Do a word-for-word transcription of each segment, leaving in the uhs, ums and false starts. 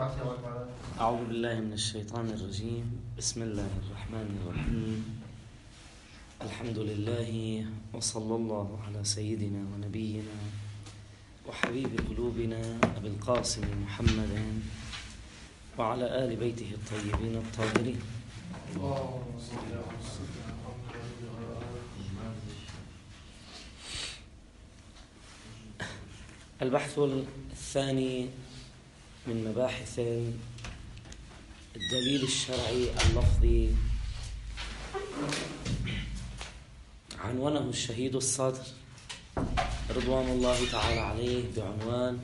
أعوذ بالله من الشيطان الرجيم. بسم الله الرحمن الرحيم. الحمد لله وصلى الله على سيدنا ونبينا وحبيب قلوبنا أبي القاسم محمد وعلى آل بيته الطيبين الطاهرين. البحث الثاني من مباحث الدليل الشرعي اللفظي عنوانه الشهيد الصدر رضوان الله تعالى عليه بعنوان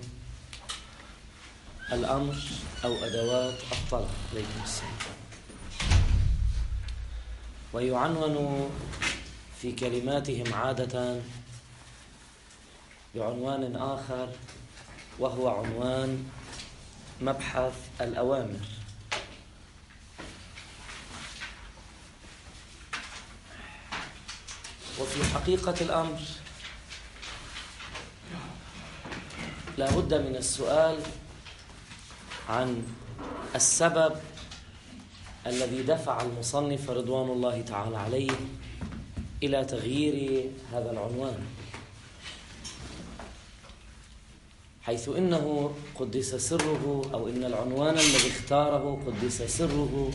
الأمر أو أدوات الطلب. عليكم السلام. ويعنون في كلماتهم عادة بعنوان آخر، وهو عنوان مبحث الأوامر. وفي حقيقة الأمر لا بد من السؤال عن السبب الذي دفع المصنف رضوان الله تعالى عليه إلى تغيير هذا العنوان، حيث إنه قدس سره، أو إن العنوان الذي اختاره قدس سره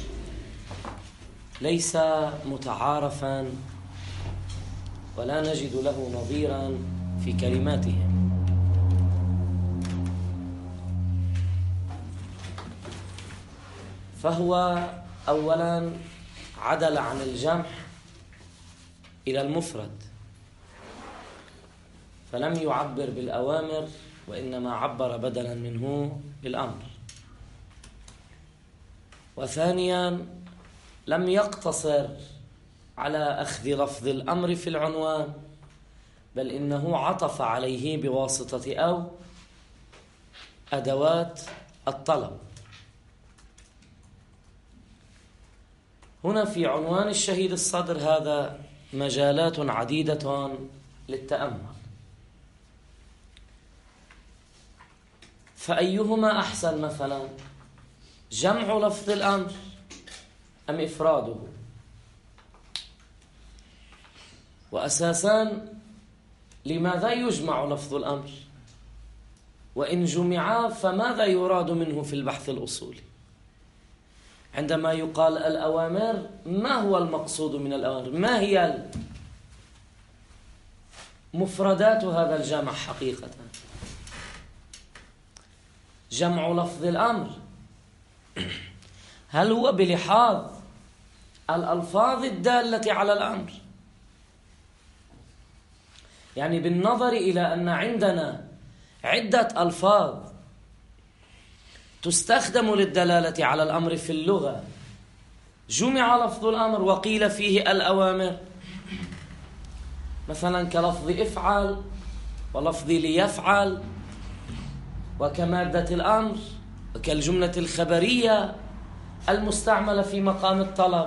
ليس متعارفا ولا نجد له نظيرا في كلماتهم. فهو أولا عدل عن الجمع إلى المفرد، فلم يعبر بالأوامر وإنما عبر بدلا منه بالأمر. وثانيا لم يقتصر على أخذ لفظ الأمر في العنوان، بل إنه عطف عليه بواسطة أو أدوات الطلب. هنا في عنوان الشهيد الصدر هذا مجالات عديدة للتأمل، فأيهما أحسن مثلا، جمع لفظ الأمر أم إفراده؟ وأساساً لماذا يجمع لفظ الأمر؟ وإن جمعا فماذا يراد منه في البحث الأصولي؟ عندما يقال الأوامر، ما هو المقصود من الأوامر؟ ما هي مفردات هذا الجمع حقيقة؟ جمع لفظ الأمر هل هو بلحاظ الألفاظ الدالة على الأمر؟ يعني بالنظر إلى أن عندنا عدة ألفاظ تستخدم للدلالة على الأمر في اللغة، جمع لفظ الأمر وقيل فيه الأوامر، مثلا كلفظ افعل ولفظ ليفعل، وكمادة الأمر، وكالجملة الخبرية المستعملة في مقام الطلب،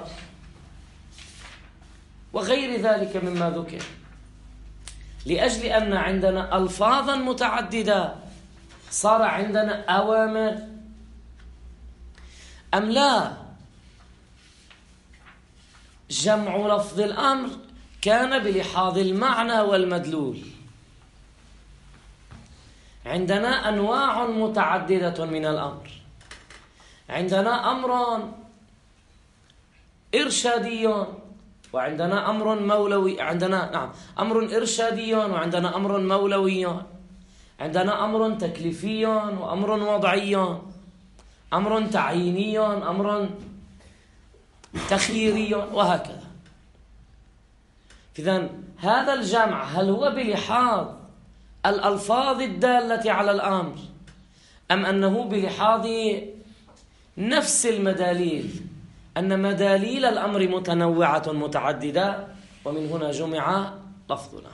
وغير ذلك مما ذكر. لأجل أن عندنا ألفاظا متعددة صار عندنا أوامر أم لا؟ جمع لفظ الأمر كان بلحاظ المعنى والمدلول. عندنا أنواع متعددة من الأمر. عندنا أمر إرشادي، وعندنا أمر مولوي، عندنا نعم أمر إرشادي، وعندنا أمر مولوي، عندنا أمر تكليفي وأمر وضعي، أمر تعييني، أمر تخييري، وهكذا. إذن هذا الجمع هل هو بلحاظ الألفاظ الدالة على الأمر، أم أنه بلحاظ نفس المداليل، أن مداليل الأمر متنوعة متعددة، ومن هنا جمع لفظ الأمر.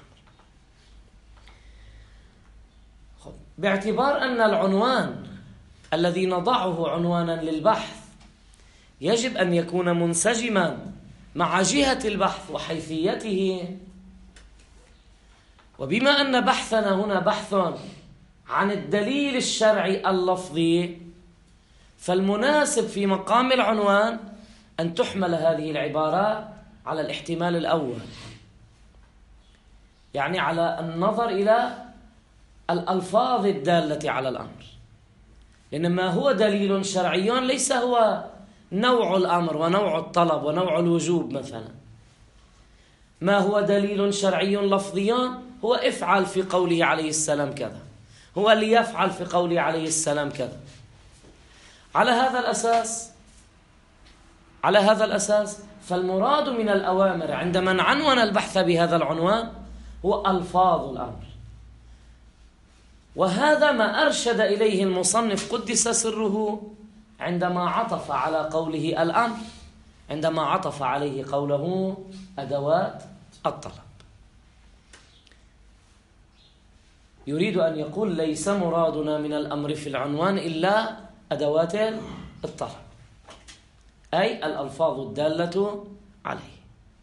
باعتبار أن العنوان الذي نضعه عنوانا للبحث يجب أن يكون منسجما مع جهة البحث وحيثيته، وبما أن بحثنا هنا بحث عن الدليل الشرعي اللفظي، فالمناسب في مقام العنوان أن تحمل هذه العبارة على الاحتمال الأول، يعني على النظر إلى الألفاظ الدالة على الأمر، لأن ما هو دليل شرعي ليس هو نوع الأمر ونوع الطلب ونوع الوجوب مثلا. ما هو دليل شرعي لفظي هو افعل في قوله عليه السلام كذا، هو ليفعل في قوله عليه السلام كذا. على هذا الأساس على هذا الأساس فالمراد من الأوامر عند من عنون البحث بهذا العنوان هو ألفاظ الأمر، وهذا ما أرشد إليه المصنف قدس سره عندما عطف على قوله الأمر، عندما عطف عليه قوله أدوات الطلب. يريد أن يقول ليس مرادنا من الأمر في العنوان إلا أدوات الطلب، أي الألفاظ الدالة عليه.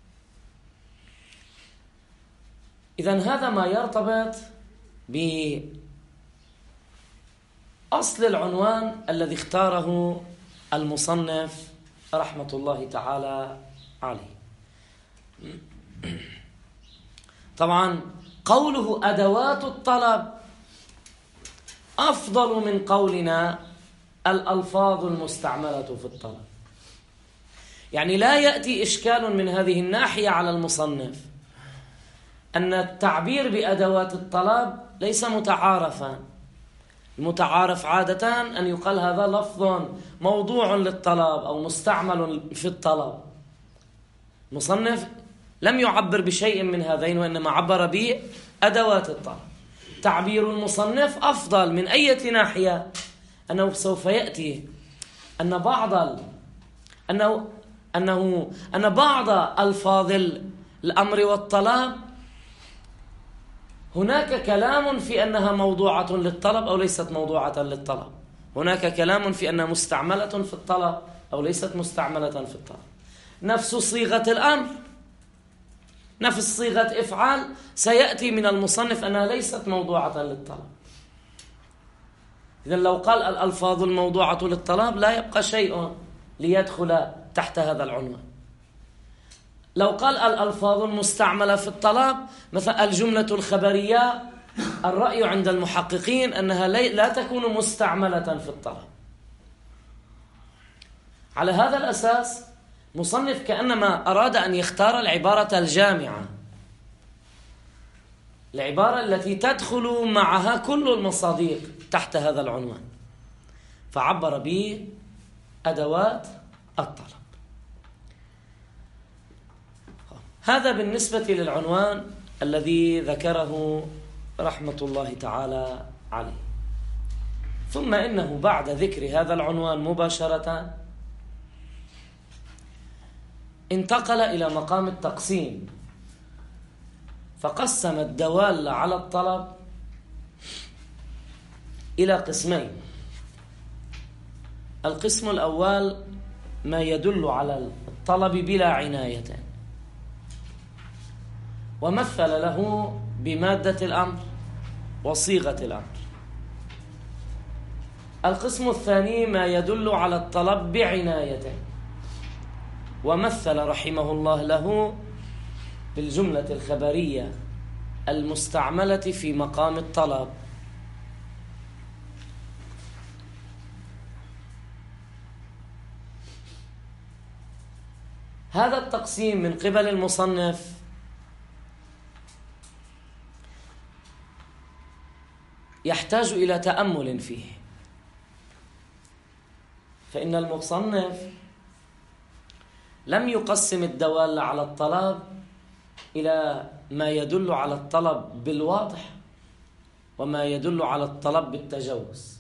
إذن هذا ما يرتبط بأصل العنوان الذي اختاره المصنف رحمة الله تعالى عليه. طبعا قوله أدوات الطلب أفضل من قولنا الألفاظ المستعملة في الطلب. يعني لا يأتي إشكال من هذه الناحية على المصنف أن التعبير بأدوات الطلب ليس متعارفا. المتعارف عادة أن يقال هذا لفظ موضوع للطلب أو مستعمل في الطلب. المصنف لم يعبر بشيء من هذين، وإنما عبر بأدوات الطلب. تعبير المصنف أفضل من أي ناحية؟ أنه سوف يأتي أن بعض ال... أنه أنه أن بعض ألفاظ الأمر والطلب هناك كلام في أنها موضوعة للطلب أو ليست موضوعة للطلب، هناك كلام في أنها مستعملة في الطلب أو ليست مستعملة في الطلب. نفس صيغة الأمر، نفس صيغة إفعال سيأتي من المصنف أنها ليست موضوعة للطلب. إذن لو قال الألفاظ الموضوعة للطلب لا يبقى شيء ليدخل تحت هذا العنوان. لو قال الألفاظ المستعملة في الطلب مثلا الجملة الخبرية، الرأي عند المحققين أنها لا تكون مستعملة في الطلب. على هذا الأساس مصنف كأنما أراد أن يختار العبارة الجامعة، العبارة التي تدخل معها كل المصادق تحت هذا العنوان، فعبر بأدوات الطلب. هذا بالنسبة للعنوان الذي ذكره رحمة الله تعالى عليه. ثم إنه بعد ذكر هذا العنوان مباشرة انتقل إلى مقام التقسيم، فقسم الدوال على الطلب إلى قسمين. القسم الأول ما يدل على الطلب بلا عناية، ومثل له بمادة الأمر وصيغة الأمر. القسم الثاني ما يدل على الطلب بعناية، ومثل رحمه الله له بالجملة الخبرية المستعملة في مقام الطلب. هذا التقسيم من قبل المصنف يحتاج إلى تأمل فيه، فإن المصنف لم يقسم الدوال على الطلب إلى ما يدل على الطلب بالواضح وما يدل على الطلب بالتجوز.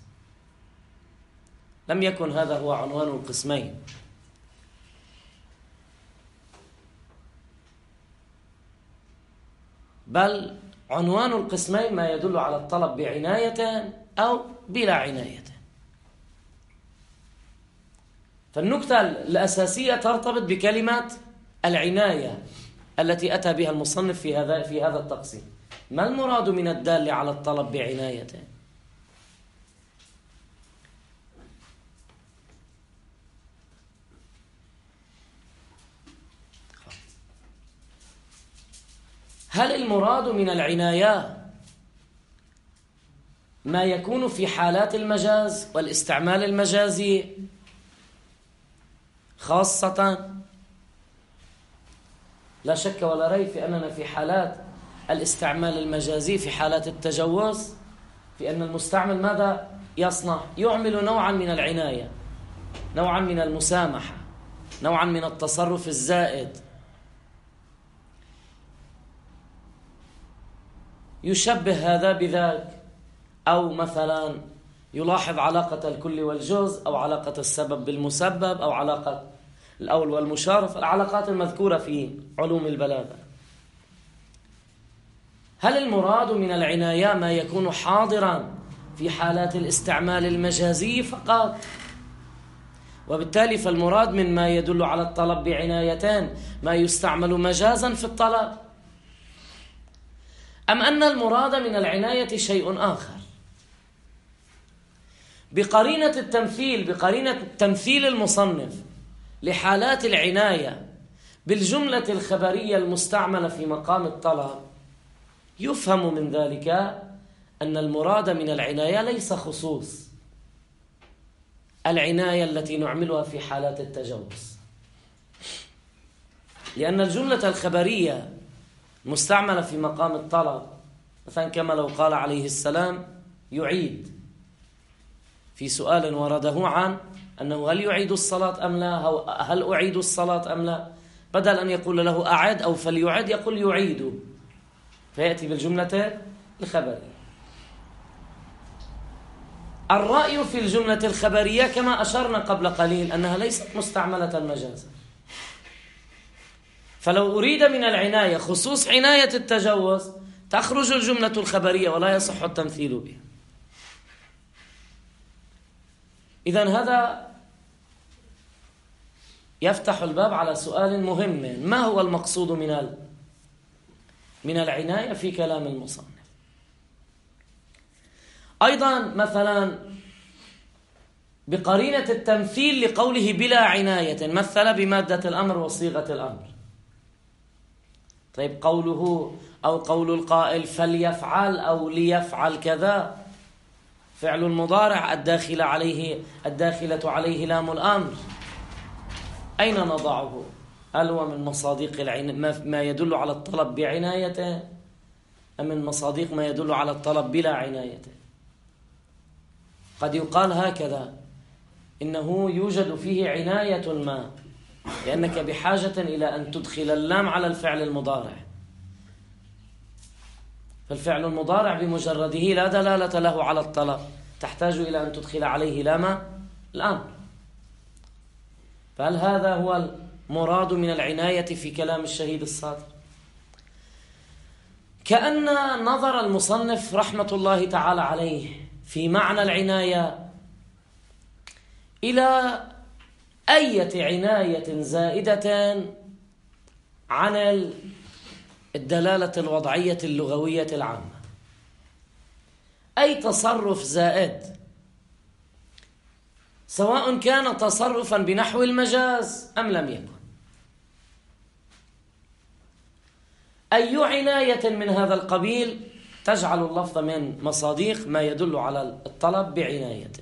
لم يكن هذا هو عنوان القسمين، بل عنوان القسمين ما يدل على الطلب بعناية أو بلا عناية. فالنكتة الأساسية ترتبط بكلمة العناية التي أتى بها المصنف في هذا في هذا التقسيم. ما المراد من الدال على الطلب بعناية؟ هل المراد من العناية ما يكون في حالات المجاز والاستعمال المجازي خاصة؟ لا شك ولا ريب في أننا في حالات الاستعمال المجازي، في حالات التجوز، في أن المستعمل ماذا يصنع؟ يعمل نوعا من العناية، نوعا من المسامحة، نوعا من التصرف الزائد، يشبه هذا بذاك، أو مثلا يلاحظ علاقة الكل والجزء، أو علاقة السبب بالمسبب، أو علاقة الأول والمشارف، العلاقات المذكورة في علوم البلاغة. هل المراد من العناية ما يكون حاضرا في حالات الاستعمال المجازي فقط؟ وبالتالي فالمراد من ما يدل على الطلب بعنايتان ما يستعمل مجازا في الطلب، أم أن المراد من العناية شيء آخر؟ بقرينة التمثيل، بقرينة تمثيل المصنف لحالات العناية بالجملة الخبرية المستعملة في مقام الطلب، يفهم من ذلك أن المراد من العناية ليس خصوص العناية التي نعملها في حالات التجوز، لأن الجملة الخبرية مستعملة في مقام الطلب، مثلا كما لو قال عليه السلام يعيد في سؤال ورده عن أنه هل يعيد الصلاة أم لا، هل أعيد الصلاة أم لا، بدل أن يقول له أعد أو فليعد يقول يعيد، فيأتي بالجملة الخبرية. الرأي في الجملة الخبرية كما أشرنا قبل قليل أنها ليست مستعملة مجازا، فلو أريد من العناية خصوص عناية التجوز تخرج الجملة الخبرية ولا يصح التمثيل بها. إذن هذا يفتح الباب على سؤال مهم: ما هو المقصود من من العناية في كلام المصنف؟ أيضا مثلا بقرينة التمثيل لقوله بلا عناية، مثل بمادة الأمر وصيغة الأمر. طيب قوله أو قول القائل فليفعل أو ليفعل كذا، فعل المضارع الداخل عليه الداخلة عليه لام الأمر، أين نضعه؟ هل هو من مصادق العين ما يدل على الطلب بعنايته، أم من مصادق ما يدل على الطلب بلا عنايته؟ قد يقال هكذا: إنه يوجد فيه عناية ما، لأنك بحاجة إلى أن تدخل اللام على الفعل المضارع، فالفعل المضارع بمجرده لا دلالة له على الطلب، تحتاج إلى أن تدخل عليه لام الأمر. فهل هذا هو المراد من العناية في كلام الشهيد الصادق؟ كأن نظر المصنف رحمة الله تعالى عليه في معنى العناية إلى أية عناية زائدة عن الدلالة الوضعية اللغوية العامة، أي تصرف زائد، سواء كان تصرفا بنحو المجاز أم لم يكن. أي عناية من هذا القبيل تجعل اللفظ من مصادق ما يدل على الطلب بعنايته.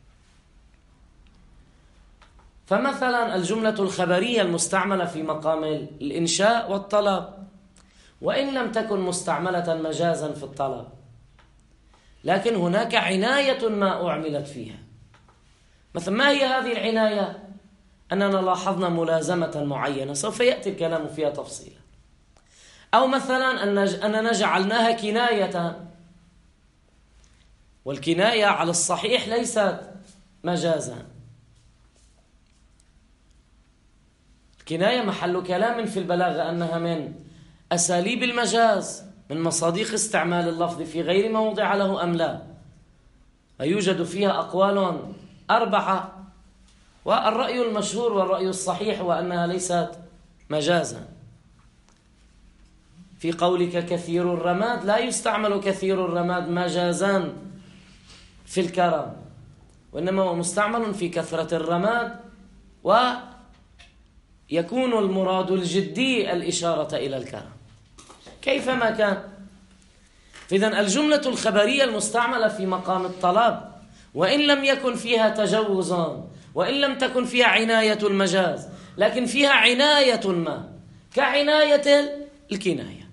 فمثلا الجملة الخبرية المستعملة في مقام الإنشاء والطلب، وإن لم تكن مستعملة مجازا في الطلب، لكن هناك عناية ما أعملت فيها. مثلا ما هي هذه العناية؟ أننا لاحظنا ملازمة معينة سوف يأتي الكلام فيها تفصيلا، أو مثلا أننا جعلناها كناية، والكناية على الصحيح ليست مجازا، الكناية محل كلام في البلاغة أنها من أساليب المجاز، من مصادق استعمال اللفظ في غير موضع له أم لا، ويوجد فيها أقوال أربعة، والرأي المشهور والرأي الصحيح هو أنها ليست مجازا. في قولك كثير الرماد، لا يستعمل كثير الرماد مجازا في الكرم، وإنما هو مستعمل في كثرة الرماد، ويكون المراد الجدي الإشارة إلى الكرم. كيفما كان. إذن الجملة الخبرية المستعملة في مقام الطلب وإن لم يكن فيها تجوز وإن لم تكن فيها عناية المجاز، لكن فيها عناية ما كعناية الكناية.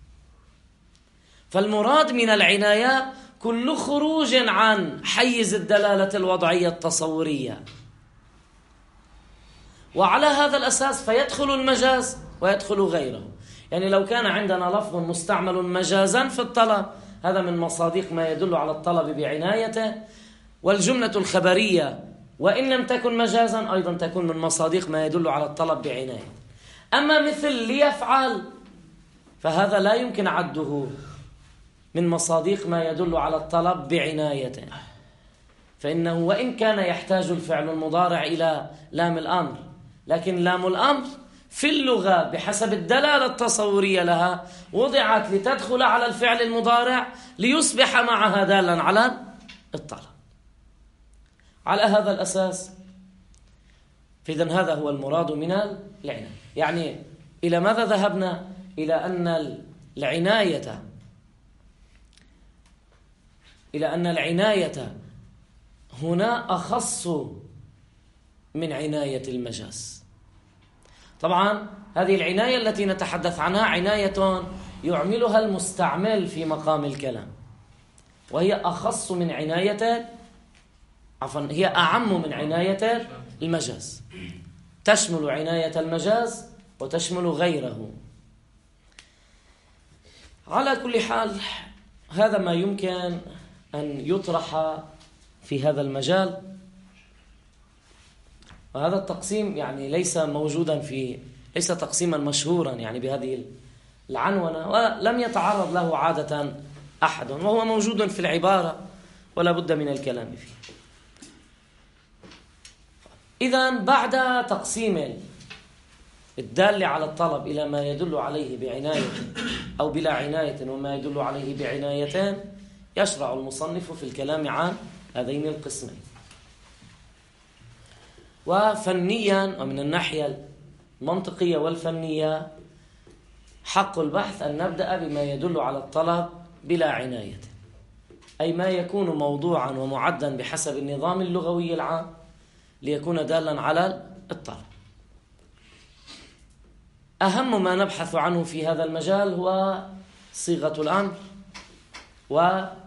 فالمراد من العناية كل خروج عن حيز الدلالة الوضعية التصورية، وعلى هذا الأساس فيدخل المجاز ويدخل غيره. يعني لو كان عندنا لفظ مستعمل مجازا في الطلب، هذا من مصادق ما يدل على الطلب بعنايته، والجملة الخبرية وإن لم تكن مجازا أيضا تكون من مصادق ما يدل على الطلب بعناية. أما مثل ليفعل فهذا لا يمكن عده من مصادق ما يدل على الطلب بعنايته، فإنه وإن كان يحتاج الفعل المضارع إلى لام الأمر، لكن لام الأمر في اللغة بحسب الدلالة التصورية لها وضعت لتدخل على الفعل المضارع ليصبح معها دالا على الطلب. على هذا الأساس فإذن هذا هو المراد من العناية. يعني إلى ماذا ذهبنا؟ إلى أن العناية إلى أن العناية هنا أخص من عناية المجاز. طبعا هذه العناية التي نتحدث عنها عناية يعملها المستعمل في مقام الكلام، وهي أخص من عناية عفوا هي أعم من عناية المجاز، تشمل عناية المجاز وتشمل غيره. على كل حال هذا ما يمكن أن يطرح في هذا المجال، وهذا التقسيم يعني ليس موجودا في ليس تقسيما مشهورا يعني بهذه العنونة، ولم يتعرض له عادة أحد، وهو موجود في العبارة ولا بد من الكلام فيه. إذن بعد تقسيم الدال على الطلب إلى ما يدل عليه بعناية أو بلا عناية وما يدل عليه بعنايتين، يشرع المصنف في الكلام عن هذين القسمين. وفنيا ومن الناحية المنطقية والفنية حق البحث أن نبدأ بما يدل على الطلب بلا عناية، أي ما يكون موضوعا ومعدا بحسب النظام اللغوي العام ليكون دالا على الطلب. أهم ما نبحث عنه في هذا المجال هو صيغة الأمر ومادة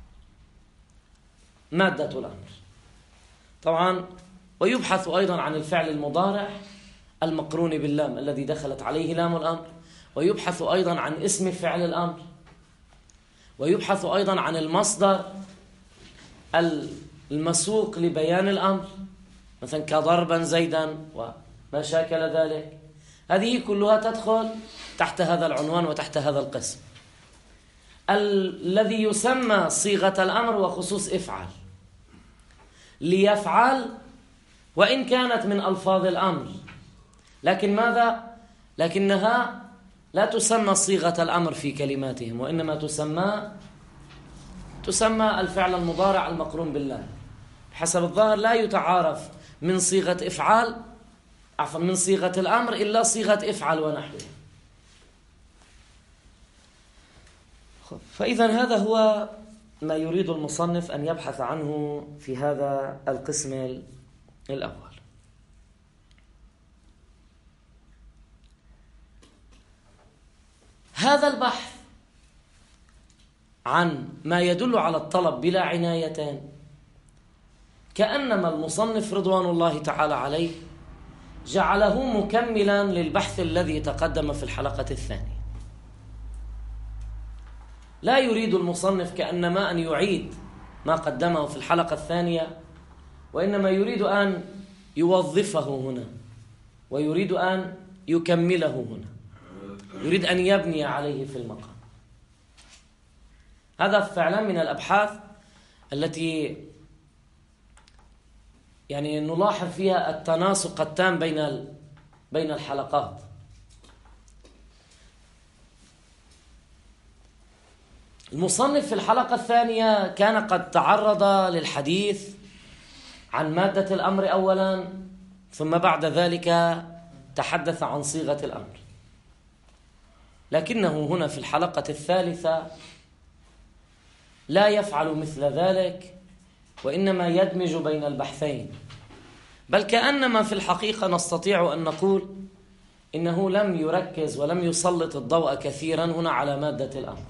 الأمر طبعا، ويبحث أيضا عن الفعل المضارع المقرون باللام الذي دخلت عليه لام الأمر، ويبحث أيضا عن اسم فعل الأمر، ويبحث أيضا عن المصدر المسوق لبيان الأمر، مثلا كضربا زيدا وما شاكل ذلك. هذه كلها تدخل تحت هذا العنوان وتحت هذا القسم الذي يسمى صيغة الأمر وخصوص افعل. ليفعل وإن كانت من ألفاظ الأمر، لكن ماذا؟ لكنها لا تسمى صيغة الأمر في كلماتهم، وإنما تسمى تسمى الفعل المضارع المقرون بالله. حسب الظاهر لا يتعارف من صيغة افعال عفوا من صيغة الأمر إلا صيغة افعل ونحوه. فإذا هذا هو ما يريد المصنف أن يبحث عنه في هذا القسم الأول. هذا البحث عن ما يدل على الطلب بلا عنايتين كأنما المصنف رضوان الله تعالى عليه جعله مكملا للبحث الذي تقدم في الحلقة الثانية. لا يريد المصنف كأنما أن يعيد ما قدمه في الحلقة الثانية، وإنما يريد أن يوظفه هنا، ويريد أن يكمله هنا، يريد أن يبني عليه في المقام. هذا فعلا من الأبحاث التي يعني نلاحظ فيها التناسق التام بين بين الحلقات. المصنف في الحلقة الثانية كان قد تعرض للحديث عن مادة الأمر أولا، ثم بعد ذلك تحدث عن صيغة الأمر. لكنه هنا في الحلقة الثالثة لا يفعل مثل ذلك، وإنما يدمج بين البحثين، بل كأنما في الحقيقة نستطيع أن نقول إنه لم يركز ولم يسلط الضوء كثيرا هنا على مادة الأمر.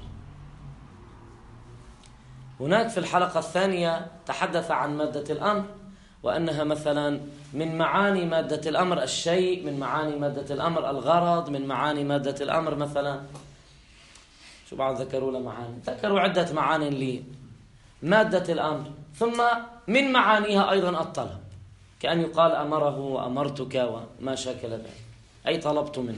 هناك في الحلقة الثانية تحدث عن مادة الأمر، وأنها مثلا من معاني مادة الأمر الشيء، من معاني مادة الأمر الغرض، من معاني مادة الأمر مثلا شو بعد ذكروا له معاني، ذكروا عدة معاني لمادة الأمر، ثم من معانيها أيضا الطلب، كأن يقال أمره وأمرتك وما شاكل ذلك، أي طلبت منه.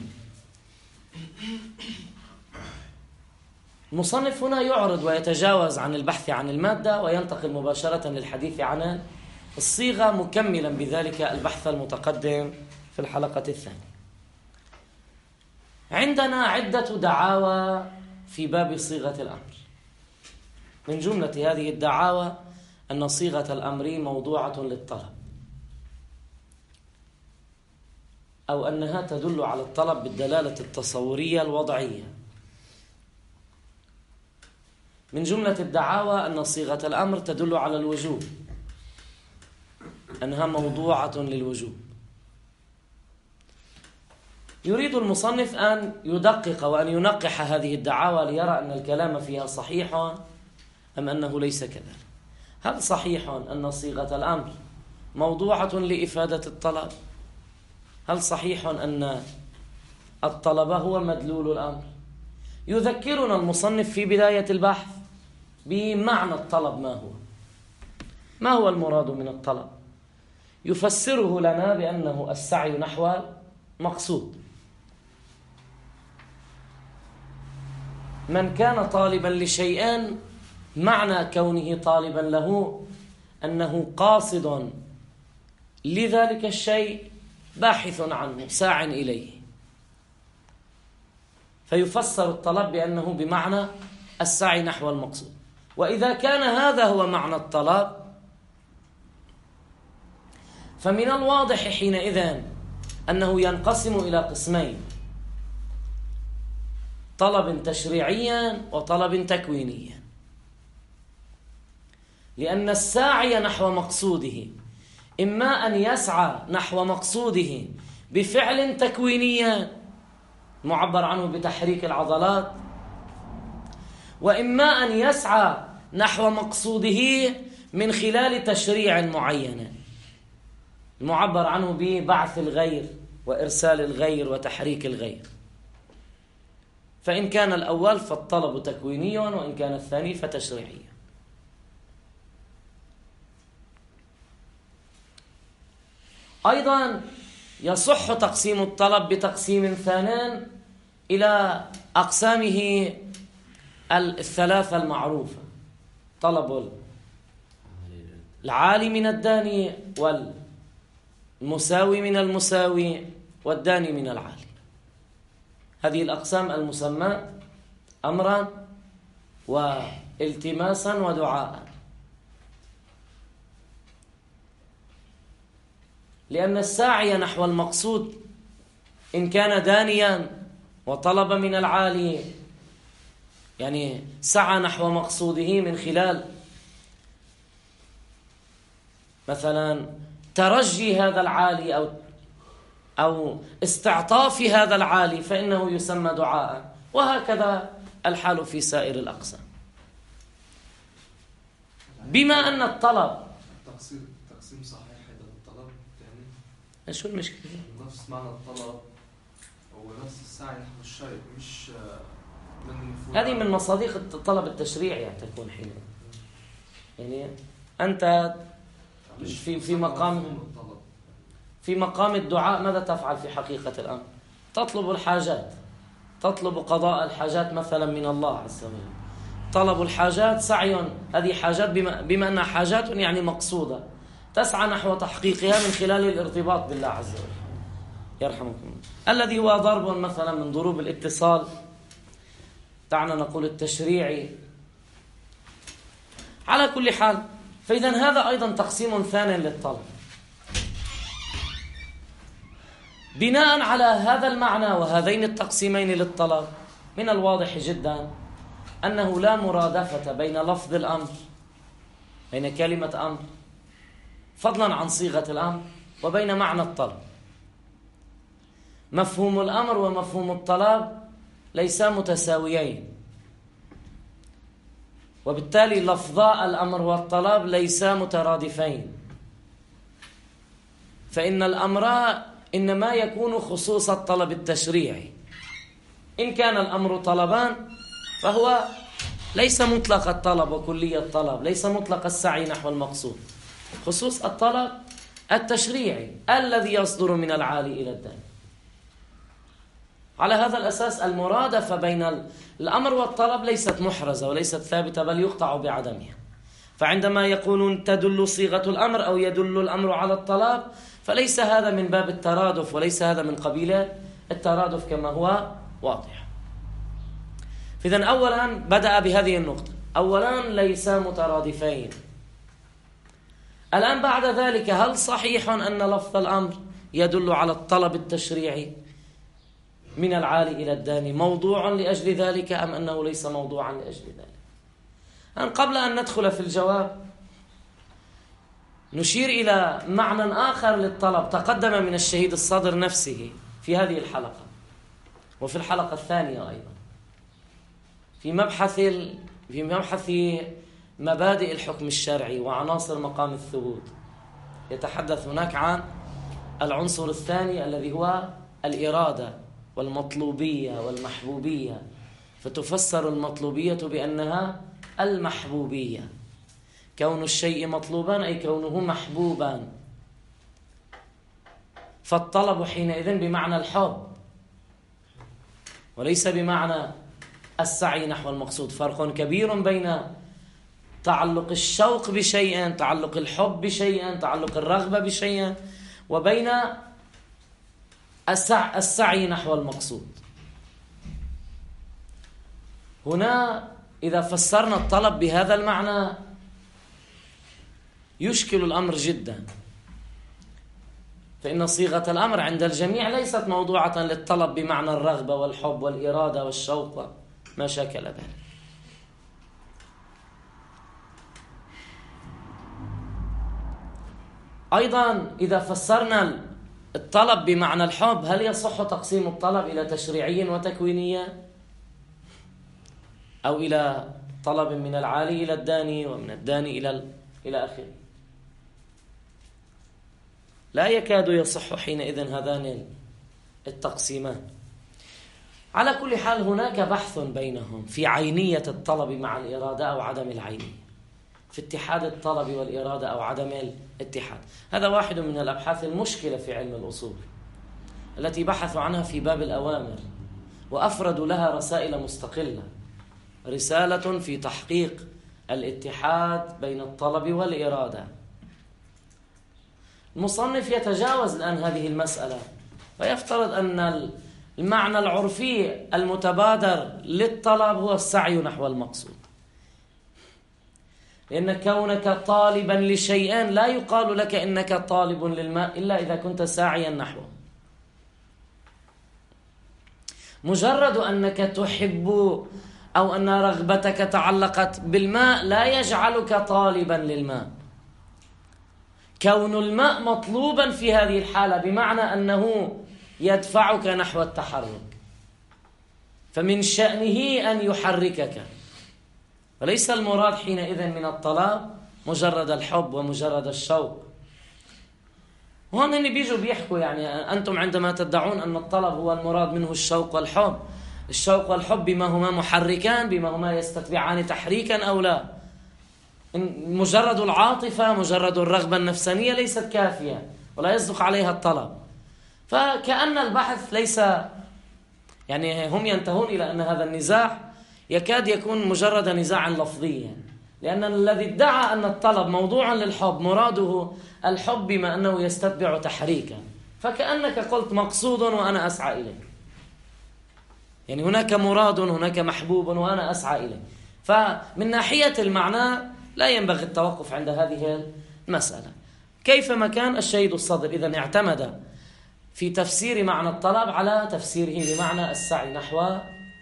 المصنف هنا يعرض ويتجاوز عن البحث عن المادة وينتقل مباشرة للحديث عن الصيغة، مكملا بذلك البحث المتقدم في الحلقة الثانية. عندنا عدة دعاوى في باب صيغة الأمر. من جملة هذه الدعاوى أن صيغة الأمر موضوعة للطلب، أو أنها تدل على الطلب بالدلالة التصورية الوضعية. من جملة الدعاوى أن صيغة الأمر تدل على الوجوب، أنها موضوعة للوجوب. يريد المصنف أن يدقق وأن ينقح هذه الدعاوى ليرى أن الكلام فيها صحيح أم أنه ليس كذلك. هل صحيح أن صيغة الأمر موضوعة لإفادة الطلب؟ هل صحيح أن الطلب هو مدلول الأمر؟ يذكرنا المصنف في بداية البحث بمعنى الطلب ما هو، ما هو المراد من الطلب. يفسره لنا بأنه السعي نحو مقصود. من كان طالبا لشيئا معنى كونه طالبا له أنه قاصد لذلك الشيء، باحث عنه، ساع إليه، فيفسر الطلب بأنه بمعنى السعي نحو المقصود. وإذا كان هذا هو معنى الطلب، فمن الواضح حينئذ أنه ينقسم إلى قسمين: طلب تشريعيا وطلب تكوينيا. لأن الساعي نحو مقصوده إما أن يسعى نحو مقصوده بفعل تكويني معبر عنه بتحريك العضلات، وإما أن يسعى نحو مقصوده من خلال تشريع معين معبر عنه ببعث الغير وإرسال الغير وتحريك الغير. فإن كان الأول فالطلب تكويني، وإن كان الثاني فتشريعي. أيضا يصح تقسيم الطلب بتقسيم ثانٍ إلى أقسامه الثلاثة المعروفة: طلب العالي من الداني، والمساوي من المساوي، والداني من العالي. هذه الأقسام المسمى أمرا والتماسا ودعاء. لأن الساعي نحو المقصود إن كان دانيا وطلب من العالي، يعني سعى نحو مقصوده من خلال مثلا ترجي هذا العالي أو أو استعطاف هذا العالي، فإنه يسمى دعاء. وهكذا الحال في سائر الأقسام. بما أن الطلب تقسيم تقسيم صحيح هذا الطلب يعني شو المشكلة؟ نفس معنى الطلب هو نفس السعي نحو الشيء، مش من هذه من مصادق الطلب التشريعي يعني تكون حين يعني أنت في في مقام في مقام الدعاء ماذا تفعل في حقيقة الأمر؟ تطلب الحاجات، تطلب قضاء الحاجات مثلا من الله عز وجل. طلب الحاجات سعي، هذه حاجات بما, بما أنها حاجات يعني مقصودة، تسعى نحو تحقيقها من خلال الارتباط بالله عز وجل. يرحمكم الذي هو ضرب مثلا من ضروب الاتصال، دعنا نقول التشريعي. على كل حال، فإذا هذا أيضا تقسيم ثاني للطلب. بناء على هذا المعنى وهذين التقسيمين للطلب، من الواضح جدا أنه لا مرادفة بين لفظ الأمر، بين كلمة أمر فضلا عن صيغة الأمر، وبين معنى الطلب. مفهوم الأمر ومفهوم الطلب ليسا متساويين، وبالتالي لفظاء الأمر والطلب ليسا مترادفين، فإن الأمر إنما يكون خصوص الطلب التشريعي. إن كان الأمر طلبان فهو ليس مطلق الطلب وكلية الطلب، ليس مطلق السعي نحو المقصود، خصوص الطلب التشريعي الذي يصدر من العالي إلى الداني. على هذا الأساس المرادفة بين الأمر والطلب ليست محرزة وليست ثابتة، بل يقطع بعدمها. فعندما يقولون تدل صيغة الأمر أو يدل الأمر على الطلب، فليس هذا من باب الترادف، وليس هذا من قبيل الترادف كما هو واضح. إذن أولا بدأ بهذه النقطة، أولا ليس مترادفين. الآن بعد ذلك، هل صحيح أن لفظ الأمر يدل على الطلب التشريعي من العالي إلى الداني موضوع لأجل ذلك، أم أنه ليس موضوعا لأجل ذلك؟ أن قبل أن ندخل في الجواب نشير إلى معنى آخر للطلب تقدم من الشهيد الصدر نفسه في هذه الحلقة وفي الحلقة الثانية أيضا، في مبحث في مبحث مبادئ الحكم الشرعي وعناصر مقام الثبوت. يتحدث هناك عن العنصر الثاني الذي هو الإرادة والمطلوبية والمحبوبية، فتفسر المطلوبية بأنها المحبوبية، كون الشيء مطلوبا أي كونه محبوبا، فالطلب حينئذ بمعنى الحب وليس بمعنى السعي نحو المقصود. فرق كبير بين تعلق الشوق بشيء، تعلق الحب بشيء، تعلق الرغبة بشيء، وبين السعي نحو المقصود. هنا إذا فسرنا الطلب بهذا المعنى يشكل الأمر جدا، فإن صيغة الأمر عند الجميع ليست موضوعة للطلب بمعنى الرغبة والحب والإرادة والشوق ما شاكل ذلك. أيضا إذا فسرنا الطلب بمعنى الحب، هل يصح تقسيم الطلب إلى تشريعي وتكويني، أو إلى طلب من العالي إلى الداني ومن الداني إلى إلى آخره؟ لا يكاد يصح حينئذ هذان التقسيمان. على كل حال هناك بحث بينهم في عينية الطلب مع الإرادة أو عدم العينية، في اتحاد الطلب والإرادة أو عدم الاتحاد. هذا واحد من الأبحاث المشكلة في علم الأصول التي بحثوا عنها في باب الأوامر، وأفردوا لها رسائل مستقلة، رسالة في تحقيق الاتحاد بين الطلب والإرادة. المصنف يتجاوز الآن هذه المسألة ويفترض أن المعنى العرفي المتبادر للطلب هو السعي نحو المقصود، لأن كونك طالبا لشيئين لا يقال لك إنك طالب للماء إلا إذا كنت ساعيا نحوه. مجرد أنك تحب أو أن رغبتك تعلقت بالماء لا يجعلك طالبا للماء. كون الماء مطلوبا في هذه الحالة بمعنى أنه يدفعك نحو التحرك، فمن شأنه أن يحركك، وليس المراد حينئذ من الطلب مجرد الحب ومجرد الشوق. وهم اللي بيجوا بيحكوا يعني أنتم عندما تدعون أن الطلب هو المراد منه الشوق والحب، الشوق والحب بما هما محركان، بما هما يستتبعان تحريكا أو لا. مجرد العاطفة مجرد الرغبة النفسانية ليست كافية ولا يصدق عليها الطلب. فكأن البحث ليس يعني هم ينتهون إلى أن هذا النزاع يكاد يكون مجرد نزاعا لفظيا، لأن الذي ادعى أن الطلب موضوع للحب مراده الحب بما أنه يستتبع تحريكا، فكأنك قلت مقصود وأنا أسعى إليه، يعني هناك مراد هناك محبوب وأنا أسعى إليه. فمن ناحية المعنى لا ينبغي التوقف عند هذه المسألة. كيفما كان الشهيد الصدر إذن اعتمد في تفسير معنى الطلب على تفسيره بمعنى السعي نحو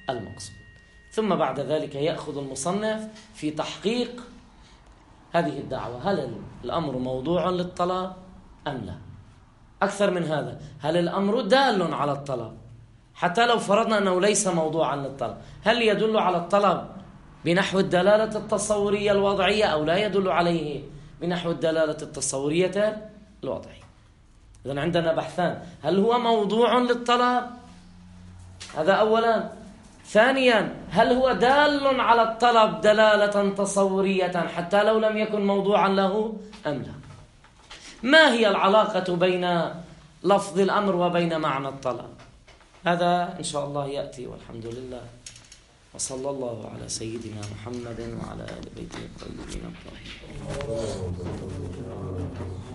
المقصود. ثم بعد ذلك يأخذ المصنف في تحقيق هذه الدعوة، هل الأمر موضوع للطلب أم لا؟ أكثر من هذا، هل الأمر دال على الطلب؟ حتى لو فرضنا أنه ليس موضوعا للطلب، هل يدل على الطلب بنحو الدلالة التصورية الوضعية أو لا يدل عليه بنحو الدلالة التصورية الوضعية؟ إذن عندنا بحثان، هل هو موضوع للطلب؟ هذا أولا. ثانيا، هل هو دال على الطلب دلالة تصورية حتى لو لم يكن موضوعا له أم لا؟ ما هي العلاقة بين لفظ الأمر وبين معنى الطلب؟ هذا إن شاء الله يأتي، والحمد لله، وصلى الله على سيدنا محمد وعلى آل بيته الطيبين الطاهرين.